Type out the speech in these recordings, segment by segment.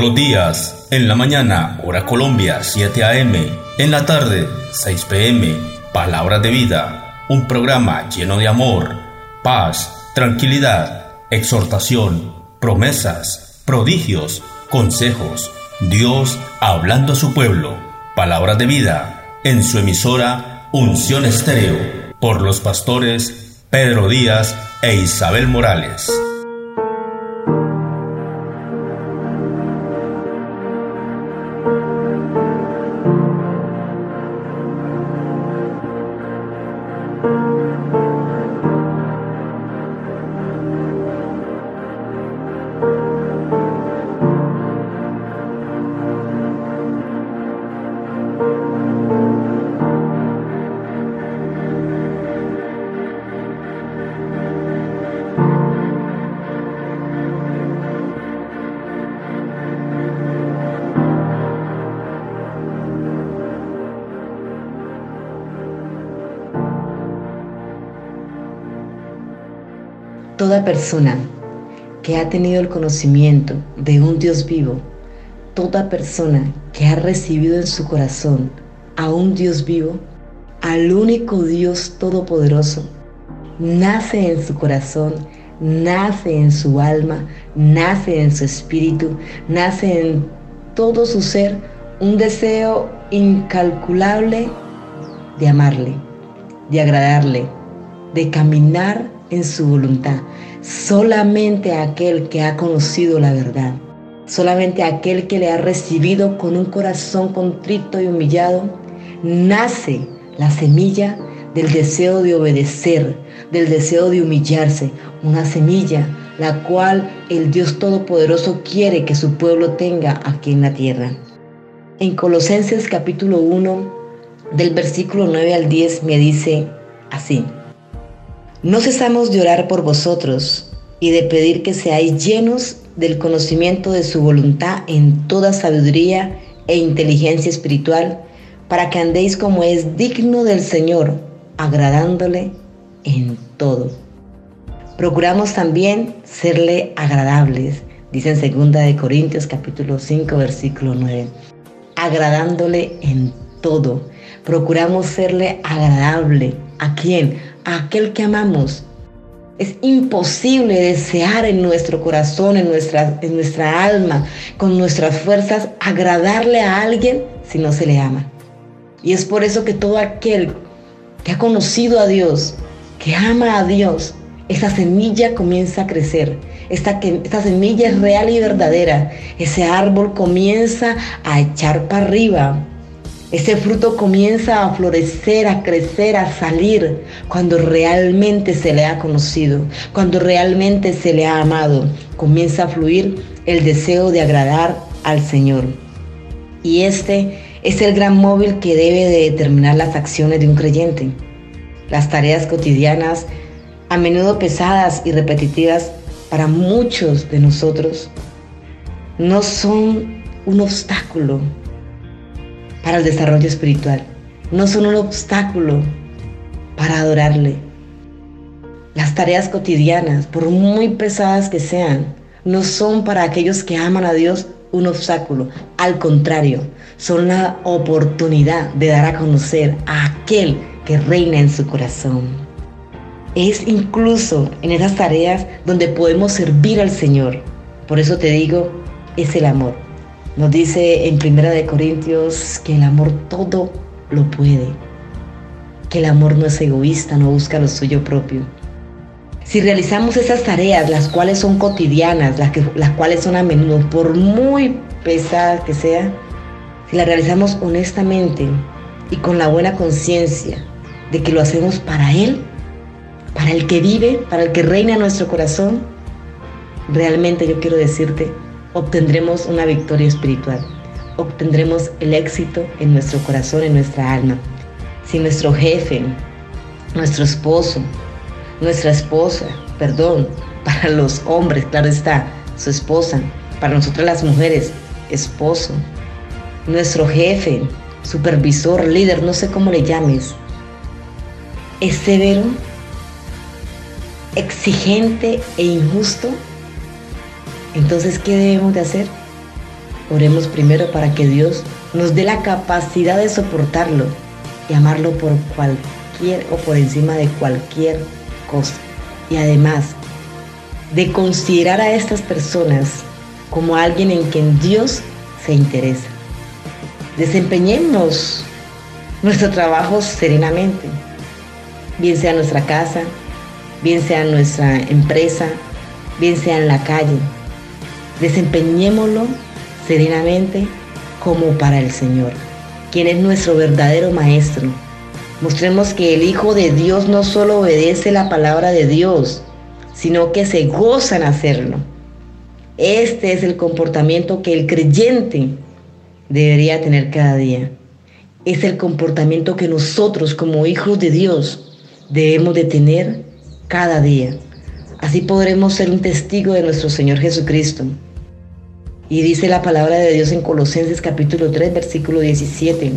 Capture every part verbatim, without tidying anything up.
los días, en la mañana, hora Colombia, siete a eme, en la tarde, seis pe eme, Palabras de Vida, un programa lleno de amor, paz, tranquilidad, exhortación, promesas, prodigios, consejos, Dios hablando a su pueblo. Palabras de Vida, en su emisora Unción Estéreo, por los pastores Pedro Díaz e Isabel Morales. Toda persona que ha tenido el conocimiento de un Dios vivo, toda persona que ha recibido en su corazón a un Dios vivo, al único Dios todopoderoso, nace en su corazón, nace en su alma, nace en su espíritu, nace en todo su ser un deseo incalculable de amarle, de agradarle, de caminar en su voluntad. Solamente aquel que ha conocido la verdad, solamente aquel que le ha recibido con un corazón contrito y humillado, nace la semilla del deseo de obedecer, del deseo de humillarse, una semilla la cual el Dios Todopoderoso quiere que su pueblo tenga aquí en la tierra. En Colosenses capítulo uno, del versículo nueve al diez, me dice así: no cesamos de orar por vosotros y de pedir que seáis llenos del conocimiento de su voluntad en toda sabiduría e inteligencia espiritual, para que andéis como es digno del Señor, agradándole en todo. Procuramos también serle agradables, dice en segunda de Corintios capítulo cinco, versículo nueve. Agradándole en todo. Procuramos serle agradable. ¿A quién? A aquel que amamos. Es imposible desear en nuestro corazón, en nuestra, en nuestra alma, con nuestras fuerzas, agradarle a alguien si no se le ama. Y es por eso que todo aquel que ha conocido a Dios, que ama a Dios, esa semilla comienza a crecer. Esta, que, esta semilla es real y verdadera. Ese árbol comienza a echar para arriba. Ese fruto comienza a florecer, a crecer, a salir cuando realmente se le ha conocido, cuando realmente se le ha amado. Comienza a fluir el deseo de agradar al Señor. Y este es el gran móvil que debe de determinar las acciones de un creyente. Las tareas cotidianas, a menudo pesadas y repetitivas para muchos de nosotros, no son un obstáculo para el desarrollo espiritual, no son un obstáculo para adorarle. Las tareas cotidianas, por muy pesadas que sean, no son para aquellos que aman a Dios un obstáculo. Al contrario, son la oportunidad de dar a conocer a aquel que reina en su corazón. Es incluso en esas tareas donde podemos servir al Señor. Por eso te digo, es el amor. Nos dice en primera de Corintios que el amor todo lo puede, que el amor no es egoísta, no busca lo suyo propio. Si realizamos esas tareas, las cuales son cotidianas, las, que, las cuales son a menudo, por muy pesadas que sean, si las realizamos honestamente y con la buena conciencia de que lo hacemos para Él, para el que vive, para el que reina en nuestro corazón, realmente yo quiero decirte, obtendremos una victoria espiritual, obtendremos el éxito en nuestro corazón, en nuestra alma. Si nuestro jefe, nuestro esposo, nuestra esposa, perdón, para los hombres, claro está, su esposa, para nosotras las mujeres, esposo, nuestro jefe, supervisor, líder, no sé cómo le llames, es severo, exigente e injusto, entonces, ¿qué debemos de hacer? Oremos primero para que Dios nos dé la capacidad de soportarlo y amarlo por cualquier o por encima de cualquier cosa. Y además de considerar a estas personas como alguien en quien Dios se interesa. Desempeñemos nuestro trabajo serenamente, bien sea en nuestra casa, bien sea en nuestra empresa, bien sea en la calle. Desempeñémoslo serenamente como para el Señor, quien es nuestro verdadero maestro. Mostremos que el Hijo de Dios no solo obedece la palabra de Dios, sino que se goza en hacerlo. Este es el comportamiento que el creyente debería tener cada día. Es el comportamiento que nosotros como hijos de Dios debemos de tener cada día. Así podremos ser un testigo de nuestro Señor Jesucristo. Y dice la palabra de Dios en Colosenses capítulo tres, versículo diecisiete.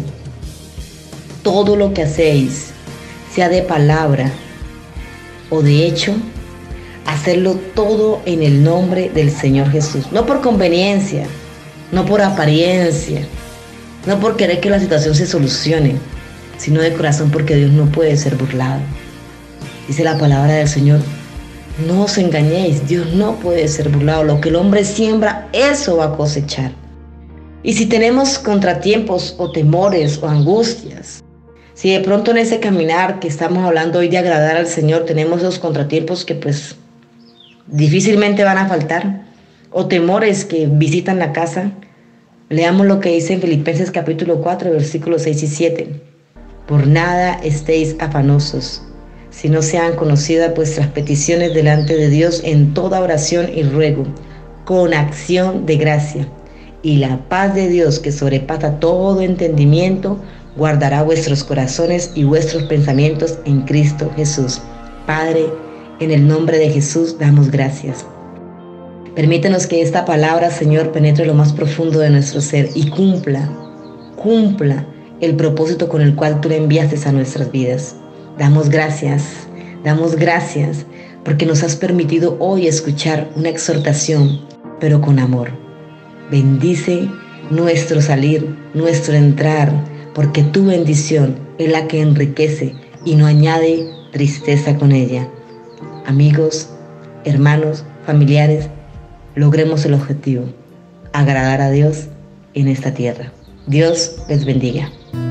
Todo lo que hacéis, sea de palabra o de hecho, hacerlo todo en el nombre del Señor Jesús. No por conveniencia, no por apariencia, no por querer que la situación se solucione, sino de corazón porque Dios no puede ser burlado. Dice la palabra del Señor, no os engañéis, Dios no puede ser burlado. Lo que el hombre siembra, eso va a cosechar. Y si tenemos contratiempos o temores o angustias, si de pronto en ese caminar que estamos hablando hoy de agradar al Señor, tenemos esos contratiempos que pues difícilmente van a faltar, o temores que visitan la casa, leamos lo que dice en Filipenses capítulo cuatro, versículos seis y siete. Por nada estéis afanosos, si no sean conocidas vuestras peticiones delante de Dios en toda oración y ruego, con acción de gracia. Y la paz de Dios, que sobrepasa todo entendimiento, guardará vuestros corazones y vuestros pensamientos en Cristo Jesús. Padre, en el nombre de Jesús damos gracias. Permítenos que esta palabra, Señor, penetre lo más profundo de nuestro ser y cumpla, cumpla el propósito con el cual tú le enviaste a nuestras vidas. Damos gracias, damos gracias porque nos has permitido hoy escuchar una exhortación, pero con amor. Bendice nuestro salir, nuestro entrar, porque tu bendición es la que enriquece y no añade tristeza con ella. Amigos, hermanos, familiares, logremos el objetivo, agradar a Dios en esta tierra. Dios les bendiga.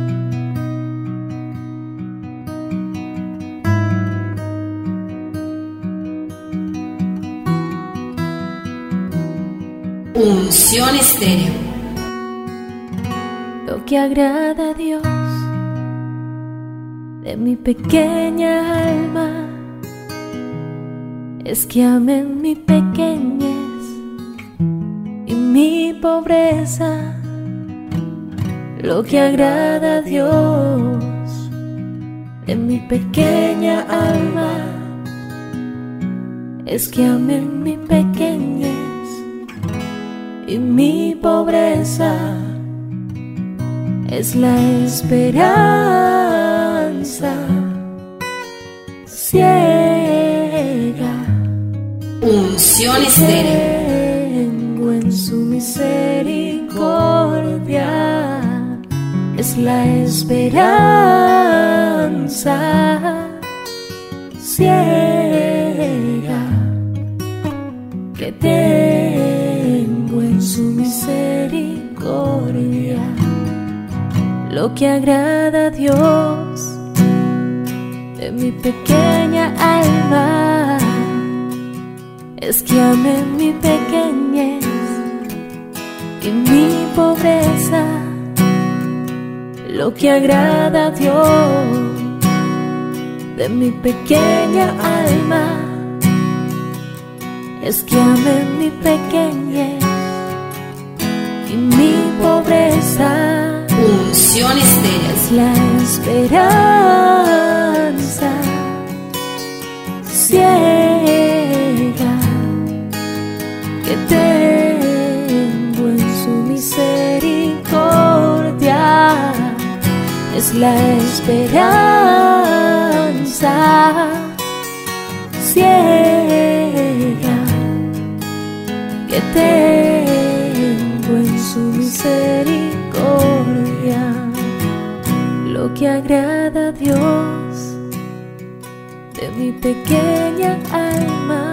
Unción Estéreo. Lo que agrada a Dios de mi pequeña alma es que amen mi pequeñez y mi pobreza. Lo que agrada a Dios de mi pequeña alma es que amen mi pequeñez y mi pobreza. Es la esperanza ciega. Unción Estéreo. Tengo en su misericordia. Es la esperanza ciega que tengo en su misericordia. Lo que agrada a Dios de mi pequeña alma es que ame mi pequeñez y mi pobreza. Lo que agrada a Dios de mi pequeña alma es que ame mi pequeñez y mi pobreza. Unción Estéreo. Es la esperanza ciega que tengo en su misericordia. Es la esperanza ciega que tengo en su su misericordia, lo que agrada a Dios de mi pequeña alma.